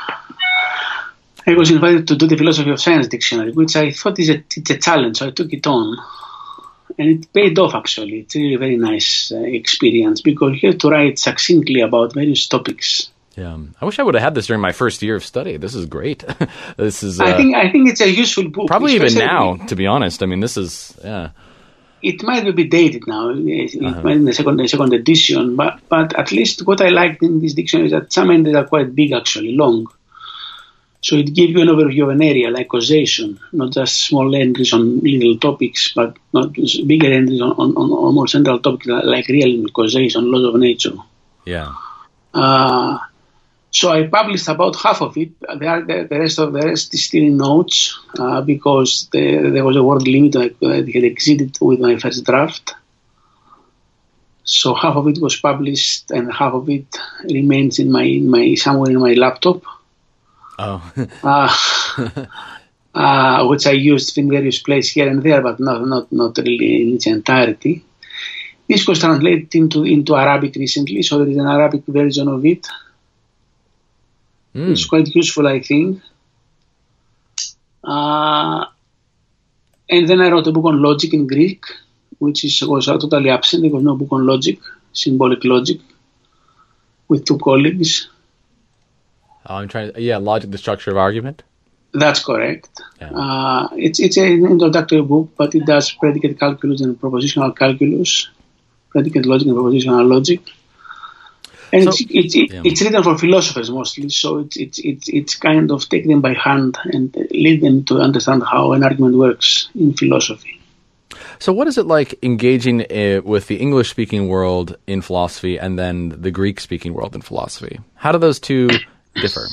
I was invited to do the philosophy of science dictionary, which I thought is a, it's a challenge, so I took it on. And it paid off, actually. It's really a very nice uh, experience because you have to write succinctly about various topics. Yeah, I wish I would have had this during my first year of study. This is great. This is. Uh, I think I think it's a useful book. Probably even now, to be honest. I mean, this is. Yeah. It might be dated now. It uh-huh. might be the second the second edition, but but at least what I liked in this dictionary is that some entries are quite big, actually, long. So it gives you an overview of an area like causation, not just small entries on little topics, but not bigger entries on on, on more central topics like realism, causation, laws of nature. Yeah. Uh, So I published about half of it. The, the, the rest of the rest is still in notes uh, because the, there was a word limit that had exceeded with my first draft. So half of it was published and half of it remains in my, in my somewhere in my laptop. Oh. uh, uh, which I used in various places here and there, but not not not really in its entirety. This was translated into into Arabic recently, so there is an Arabic version of it. Mm. It's quite useful, I think. Uh, and then I wrote a book on logic in Greek, which is was totally absent. There was no book on logic, symbolic logic, with two colleagues. Oh, I'm trying. To, yeah, logic, the structure of argument. That's correct. Yeah. Uh, it's it's an introductory book, but it does predicate calculus and propositional calculus, predicate logic and propositional logic. And so, it's it's, it, yeah. it's written for philosophers mostly, so it's it's it's it's kind of take them by hand and lead them to understand how an argument works in philosophy. So, what is it like engaging uh, with the English-speaking world in philosophy and then the Greek-speaking world in philosophy? How do those two differ?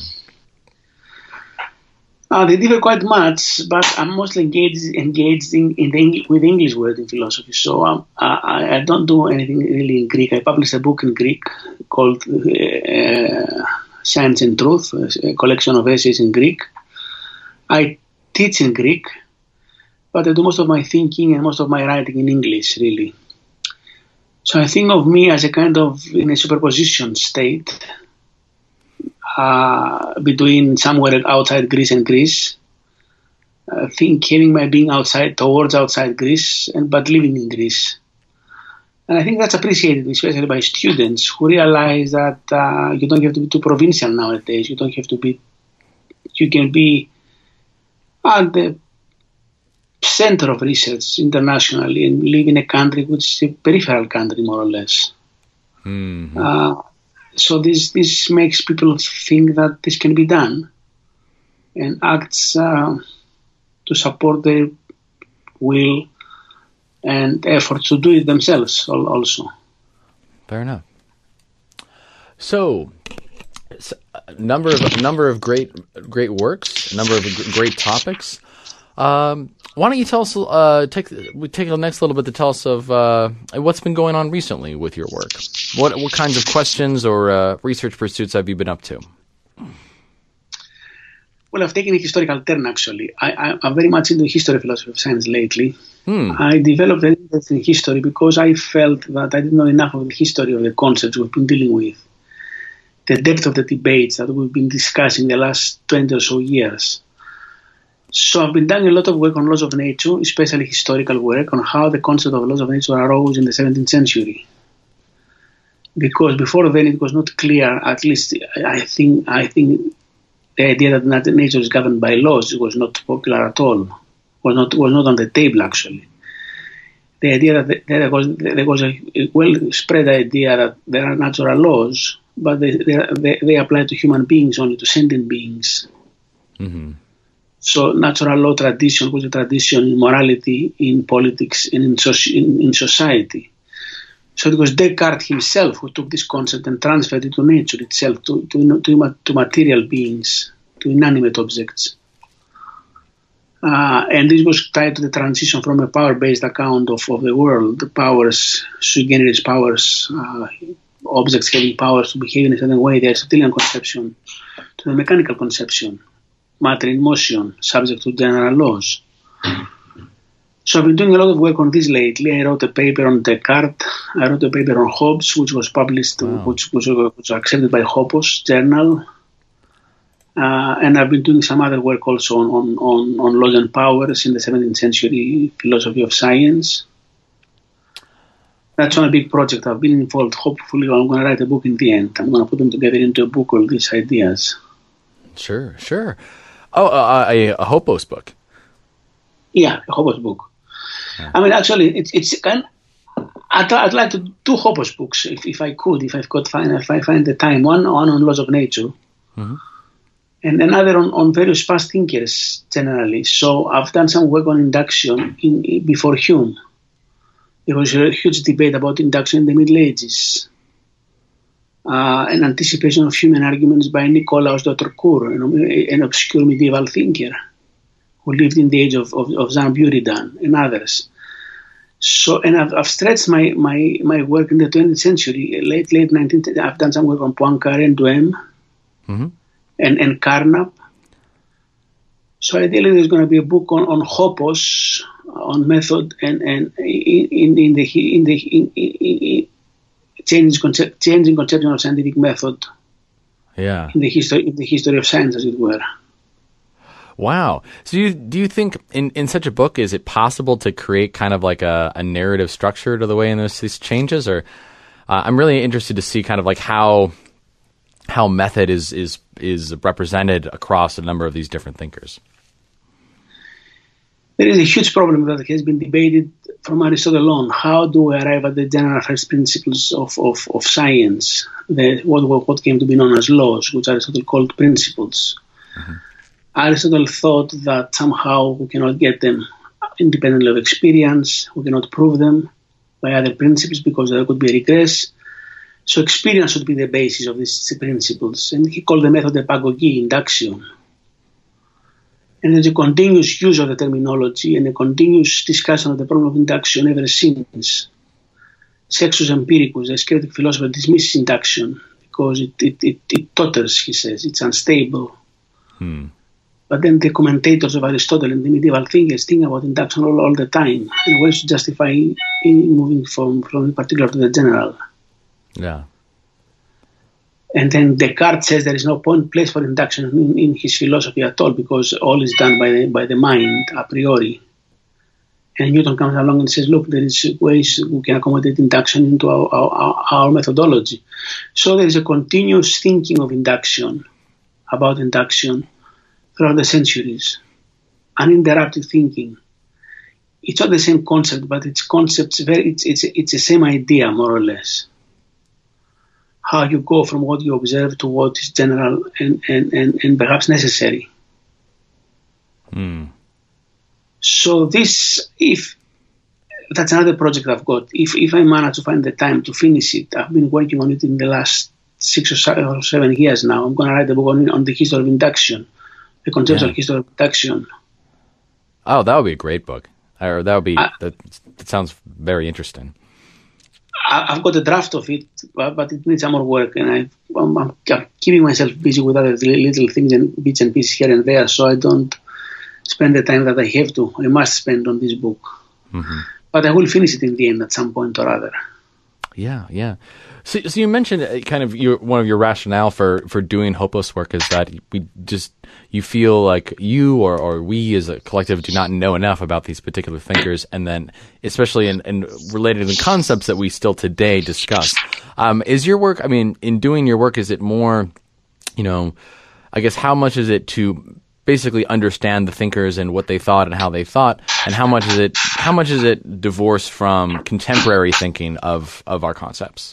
Uh, they differ quite much, but I'm mostly engaged engaged in, in the with the English world in philosophy. So um, I, I don't do anything really in Greek. I published a book in Greek called uh, Science and Truth, a collection of essays in Greek. I teach in Greek, but I do most of my thinking and most of my writing in English, really. So I think of me as a kind of in a superposition state. Uh, between somewhere outside Greece and Greece, I uh, think having my being outside, towards outside Greece, and but living in Greece. And I think that's appreciated, especially by students who realize that uh, you don't have to be too provincial nowadays. You don't have to be, you can be at the center of research internationally and live in a country which is a peripheral country, more or less. Mm-hmm. Uh, so this this makes people think that this can be done, and acts uh, to support their will and effort to do it themselves also. Fair enough. So, a number of a number of great great works, a number of great topics. Um, why don't you tell us? Uh, take we take the next little bit to tell us of uh, what's been going on recently with your work. What what kinds of questions or uh, research pursuits have you been up to? Well, I've taken a historical turn, actually. I, I, I'm very much into history, philosophy of science lately. Hmm. I developed an interest in history because I felt that I didn't know enough of the history of the concepts we've been dealing with, the depth of the debates that we've been discussing the last twenty or so years. So I've been doing a lot of work on laws of nature, especially historical work, on how the concept of laws of nature arose in the seventeenth century. Because before then it was not clear, at least I think, I think the idea that nature is governed by laws was not popular at all, was not was not on the table actually. The idea that there was there was a well-spread idea that there are natural laws, but they they, they apply to human beings only, to sentient beings. Mm-hmm. So natural law tradition was a tradition in morality, in politics, and in, soci- in, in society. So it was Descartes himself who took this concept and transferred it to nature itself, to to, to, to material beings, to inanimate objects. Uh, and this was tied to the transition from a power-based account of, of the world, the powers, sui generis powers, uh, objects having powers to behave in a certain way, the Aristotelian conception, to the mechanical conception, matter in motion, subject to general laws. So I've been doing a lot of work on this lately. I wrote a paper on Descartes. I wrote a paper on Hobbes, which was published, wow. which, which was accepted by Hobbes Journal. Uh, and I've been doing some other work also on, on, on laws and powers in the seventeenth century philosophy of science. That's one big project I've been involved. Hopefully I'm going to write a book in the end. I'm going to put them together into a book, all these ideas. Sure, sure. Oh, uh, a, a Hobbes book. Yeah, a Hobbes book. Yeah. I mean, actually, it's it's kind. I'd, I'd like to do Hobbes books if, if I could, if I've got find if I find the time. One, one on laws of nature, mm-hmm. and another on, on various past thinkers generally. So I've done some work on induction in, in before Hume. There was a huge debate about induction in the Middle Ages. Uh, an anticipation of human arguments by Nicolaus de Hautrecourt, an, an obscure medieval thinker who lived in the age of, of, of Jean Buridan and others. So, and I've, I've stretched my, my, my work in the twentieth century, late late nineteenth. I've done some work on Poincaré and Duhem, mm-hmm. and and Carnap. So ideally, there's going to be a book on on Hobbes, on method, and and in in the in the in, in, in, Changing, concept, changing conception of scientific method, yeah, in the history, in the history of science, as it were. Wow. So, do you, do you think in, in such a book, is it possible to create kind of like a, a narrative structure to the way in this these changes? Or uh, I'm really interested to see kind of like how how method is is is represented across a number of these different thinkers. There is a huge problem that has been debated from Aristotle on. How do we arrive at the general first principles of, of, of science, the, what, what came to be known as laws, which Aristotle called principles? Mm-hmm. Aristotle thought that somehow we cannot get them independently of experience, we cannot prove them by other principles because there could be a regress. So experience should be the basis of these principles. And he called the method epagogy, induction. And there's a continuous use of the terminology and a continuous discussion of the problem of induction ever since. Sextus Empiricus, the Socratic philosopher, dismisses induction because it, it, it, it totters, he says, it's unstable. Hmm. But then the commentators of Aristotle and the medieval thinkers think about induction all, all the time and ways to justify in moving from, from the particular to the general. Yeah. And then Descartes says there is no point place for induction in, in his philosophy at all because all is done by the, by the mind a priori. And Newton comes along and says, look, there is ways we can accommodate induction into our, our, our methodology. So there is a continuous thinking of induction, about induction, throughout the centuries, uninterrupted thinking. it's not the same concept, but it's concepts very. It's it's it's the same idea more or less. How you go from what you observe to what is general and and and, and perhaps necessary. Hmm. So this, if that's another project I've got. If if I manage to find the time to finish it, I've been working on it in the last six or seven years now. I'm going to write a book on, on the history of induction, the conceptual yeah. history of induction. Oh, that would be a great book. Or that would be I, that, that sounds very interesting. I, I've got a draft of it, but, but it needs some more work, and I, I'm, I'm keeping myself busy with other little things and bits and pieces here and there, so I don't spend the time that I have to. I must spend on this book. Mm-hmm. But I will finish it in the end at some point or other. Yeah, yeah. So, so you mentioned kind of your, one of your rationale for, for doing Hopeless work is that we just you feel like you or, or we as a collective do not know enough about these particular thinkers, and then especially in, in related to the concepts that we still today discuss. Um, is your work? I mean, in doing your work, is it more, you know, I guess how much is it to basically understand the thinkers and what they thought and how they thought, and how much is it how much is it divorced from contemporary thinking of, of our concepts?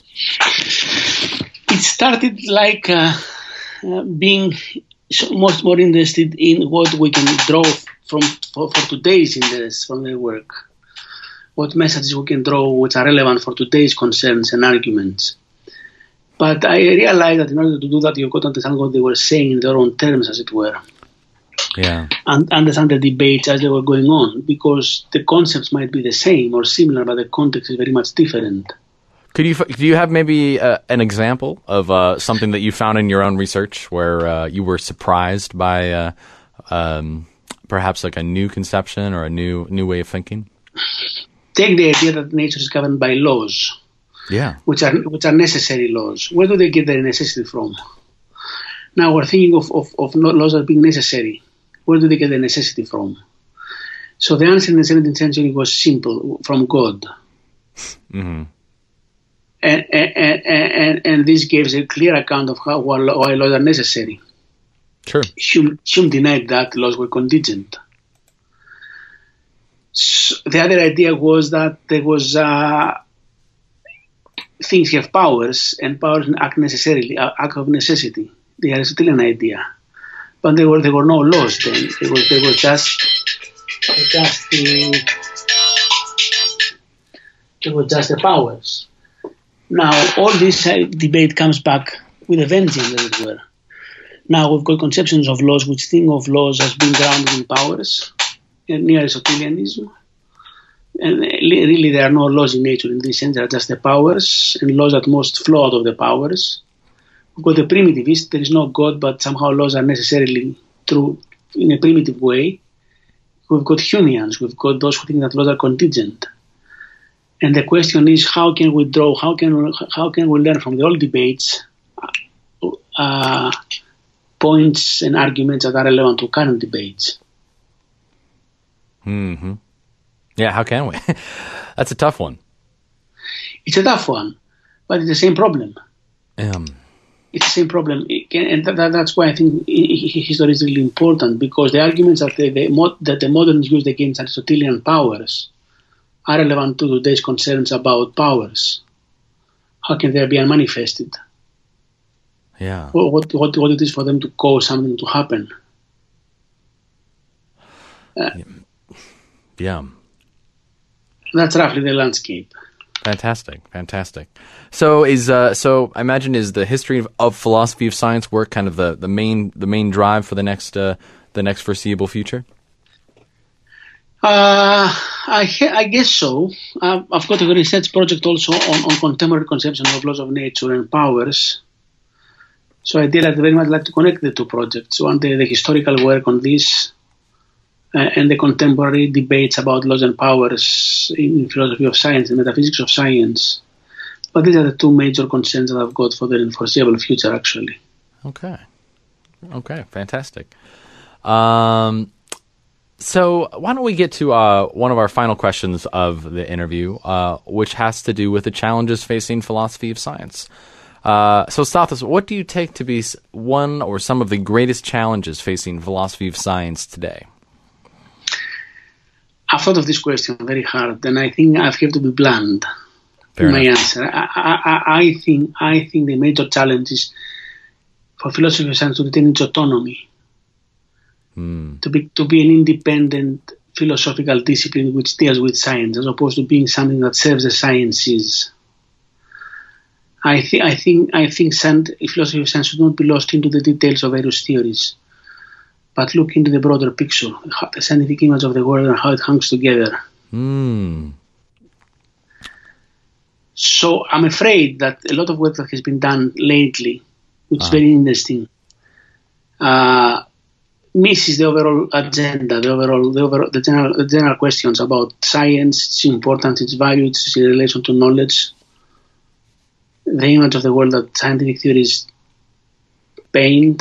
It started like uh, uh, being so much more interested in what we can draw from for, for today's interests from their work, what messages we can draw which are relevant for today's concerns and arguments. But I realized that in order to do that, you've got to understand what they were saying in their own terms, as it were. Yeah, and understand the debates as they were going on, because the concepts might be the same or similar, but the context is very much different. Could you do you have maybe uh, an example of uh, something that you found in your own research where uh, you were surprised by uh, um, perhaps like a new conception or a new new way of thinking? Take the idea that nature is governed by laws, yeah, which are which are necessary laws. Where do they get their necessity from? Now we're thinking of, of, of laws as being necessary. Where do they get the necessity from? So the answer in the seventeenth century was simple, from God. Mm-hmm. And, and, and, and this gives a clear account of how why laws are necessary. Sure. Hume, Hume denied that laws were contingent. So the other idea was that there was uh, things have powers, and powers act necessarily, act of necessity. The Aristotelian idea. But there were there were no laws then. There was there was just just the there was just the powers. Now all this uh, debate comes back with a vengeance, as it were. Now we've got conceptions of laws which think of laws as being grounded in powers, near Aristotelianism. And really there are no laws in nature in this sense, there are just the powers, and laws at most flow out of the powers. We've got the primitivist, there is no God, but somehow laws are necessarily true in a primitive way. We've got Humeans, we've got those who think that laws are contingent. And the question is, how can we draw, how can we, how can we learn from the old debates uh, points and arguments that are relevant to current debates? Mm-hmm. Yeah, how can we? That's a tough one. It's a tough one, but it's the same problem. Um. It's the same problem, and that, that's why I think history is really important, because the arguments that the, the, that the moderns used against Aristotelian powers are relevant to today's concerns about powers. How can they be unmanifested? Yeah. What, what, what, what it is for them to cause something to happen. Uh, yeah. That's roughly the landscape. Fantastic, fantastic. So is uh, so I imagine is the history of, of philosophy of science work kind of the, the main the main drive for the next uh, the next foreseeable future? Uh, I I guess so. Uh, I've got a research project also on, on contemporary conception of laws of nature and powers. So I did I'd very much like to connect the two projects. One, the, the historical work on this, uh, and the contemporary debates about laws and powers in philosophy of science and metaphysics of science. But these are the two major concerns that I've got for the foreseeable future, actually. Okay. Okay, fantastic. Um, so why don't we get to uh, one of our final questions of the interview, uh, which has to do with the challenges facing philosophy of science. Uh, so, Stathis, what do you take to be one or some of the greatest challenges facing philosophy of science today? I've thought of this question very hard, and I think I have to be blunt in my answer. I, I, I think I think the major challenge is for philosophy of science to retain its autonomy, mm. to be to be an independent philosophical discipline which deals with science, as opposed to being something that serves the sciences. I think I think I think philosophy of science should not be lost into the details of various theories, but look into the broader picture, the scientific image of the world and how it hangs together. Mm. So I'm afraid that a lot of work that has been done lately, which is uh. very interesting, uh, misses the overall agenda, the overall, the overall, the general, the general questions about science, its importance, its value, its relation to knowledge, the image of the world that scientific theories paint.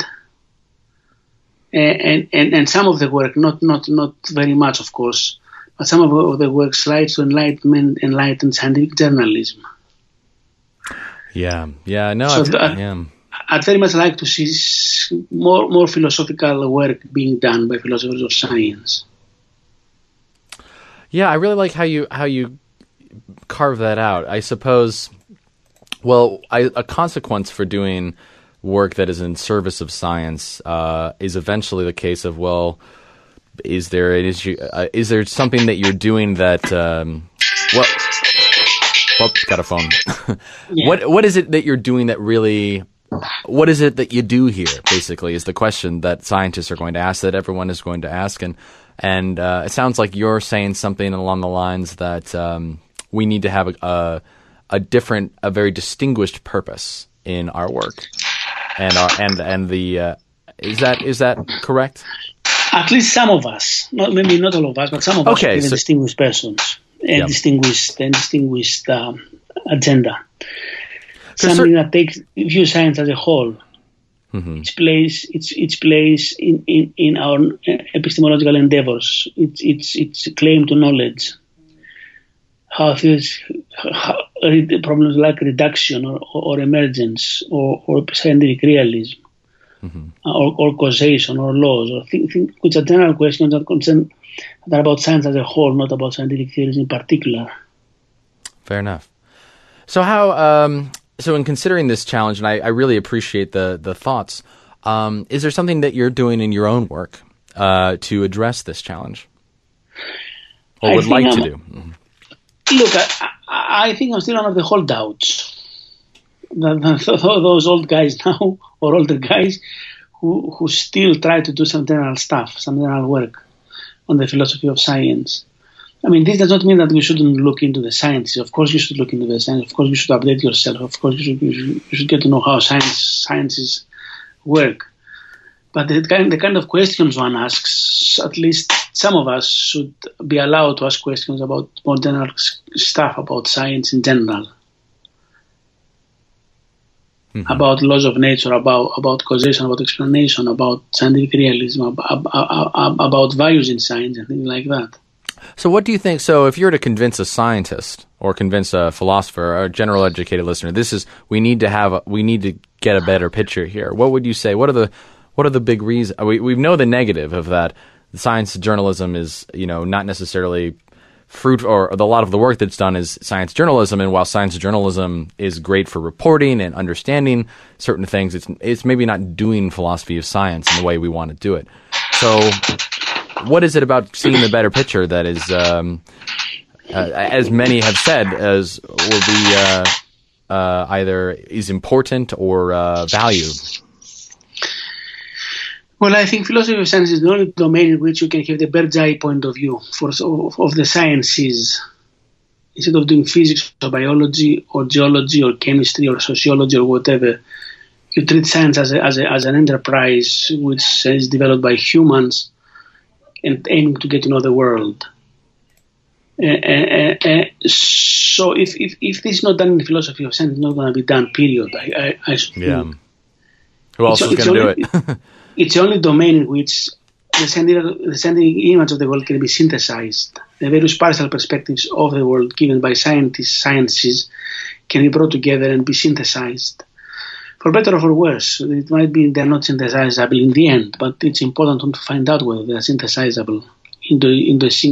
And, and and some of the work, not not not very much, of course, but some of the work slides to enlightenment, enlightened scientific journalism. Yeah, yeah, no, so I've, that, yeah. I'd very much like to see more more philosophical work being done by philosophers of science. Yeah, I really like how you how you carve that out. I suppose, well, I, a consequence for doing work that is in service of science uh, is eventually the case of, well, is there an issue? Uh, is there something that you're doing that? Um, well, well, got a phone. Yeah. What what is it that you're doing that really? What is it that you do here? Basically, is the question that scientists are going to ask, that everyone is going to ask, and and uh, it sounds like you're saying something along the lines that um, we need to have a, a a different, a very distinguished purpose in our work. And our, and and the uh, is that is that correct? At least some of us, not maybe not all of us, but some of okay, us are so, distinguished persons and yep. distinguished and distinguished um, agenda. Something that takes view science as a whole. Mm-hmm. Its place, its its place in, in, in our epistemological endeavors. Its its its claim to knowledge. How there's how, problems like reduction or, or emergence or, or scientific realism, mm-hmm. or, or causation or laws, or th- th- which are general questions that concern that are about science as a whole, not about scientific theories in particular. Fair enough. So how? Um, so in considering this challenge, and I, I really appreciate the the thoughts. Um, is there something that you're doing in your own work uh, to address this challenge, or would like I'm, to do? Mm-hmm. Look, I, I think I'm still one of the holdouts. Those old guys now, or older guys, who, who still try to do some general stuff, some general work on the philosophy of science. I mean, this does not mean that we shouldn't look into the sciences. Of course you should look into the science. Of course you should update yourself. Of course you should, you should, you should get to know how science sciences work. But the kind, the kind of questions one asks, at least some of us should be allowed to ask questions about more general stuff about science in general. Mm-hmm. About laws of nature, about, about causation, about explanation, about scientific realism, about, about, about values in science and things like that. So what do you think? So if you were to convince a scientist or convince a philosopher or a general educated listener, this is, we need to have, a, we need to get a better picture here. What would you say? What are the, what are the big reasons? We, we know the negative of that. Science journalism is, you know, not necessarily fruit, or a lot of the work that's done is science journalism. And while science journalism is great for reporting and understanding certain things, it's it's maybe not doing philosophy of science in the way we want to do it. So what is it about seeing the better picture that is, um, uh, as many have said, as will be uh, uh, either is important or uh, valued? Well, I think philosophy of science is the only domain in which you can have the bird's eye point of view for of, of the sciences. Instead of doing physics or biology or geology or chemistry or sociology or whatever, you treat science as a, as, a, as an enterprise which is developed by humans and aiming to get to know the world. Uh, uh, uh, so if, if if this is not done in the philosophy of science, it's not going to be done, period. I, I, I yeah. Who else is going to do it? It's the only domain in which the scientific, the scientific image of the world can be synthesized. The various partial perspectives of the world given by scientists, sciences, can be brought together and be synthesized. For better or for worse, it might be they're not synthesizable in the end, but it's important to find out whether they're synthesizable into, into a single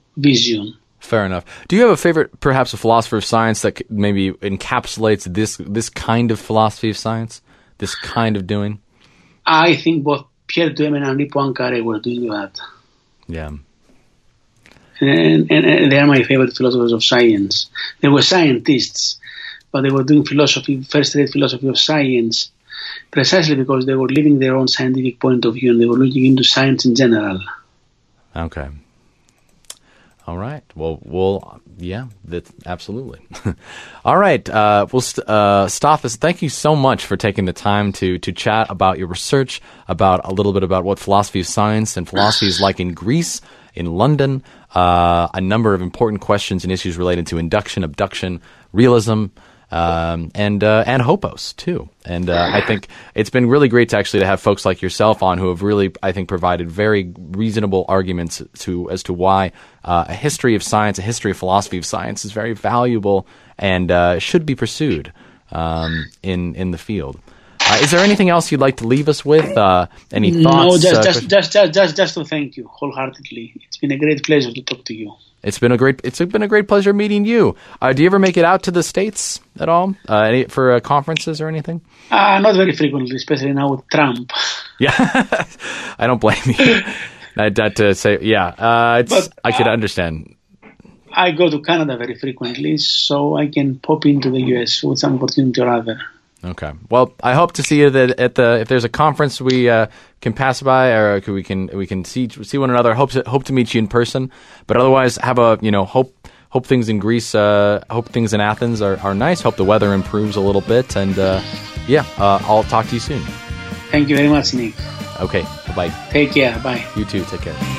vision. Fair enough. Do you have a favorite, perhaps a philosopher of science that maybe encapsulates this this kind of philosophy of science, this kind of doing? I think both Pierre Duhem and Henri Poincaré were doing that. Yeah. And, and, and they are my favorite philosophers of science. They were scientists, but they were doing philosophy, first-rate philosophy of science, precisely because they were living their own scientific point of view and they were looking into science in general. Okay. All right. Well, well, yeah, that's absolutely. All right. Uh, well, uh, Stathis, thank you so much for taking the time to to chat about your research, about a little bit about what philosophy of science and philosophy is like in Greece, in London, uh, a number of important questions and issues related to induction, abduction, realism, um, and uh, and Hopos too. And uh, I think it's been really great to actually to have folks like yourself on who have really, I think, provided very reasonable arguments to as to why uh, a history of science, a history of philosophy of science, is very valuable and uh, should be pursued um, in in the field. Uh, is there anything else you'd like to leave us with? Uh, any thoughts? No, just, uh, just, just, just, just, just to thank you wholeheartedly. It's been a great pleasure to talk to you. It's been a great. It's been a great pleasure meeting you. Uh, do you ever make it out to the States at all, uh, any, for uh, conferences or anything? Uh, not very frequently, especially now with Trump. Yeah, I don't blame you. I had to say, yeah, uh, it's, but, I could uh, understand. I go to Canada very frequently, so I can pop into the U S with some opportunity or other. Okay. Well, I hope to see you that at the if there's a conference we uh, can pass by or we can we can see see one another. Hope to, hope to meet you in person. But otherwise, have a you know hope hope things in Greece, uh, hope things in Athens are, are nice. Hope the weather improves a little bit, and uh, yeah, uh, I'll talk to you soon. Thank you very much, Nick. Okay. Bye bye. Take care. Bye. You too. Take care.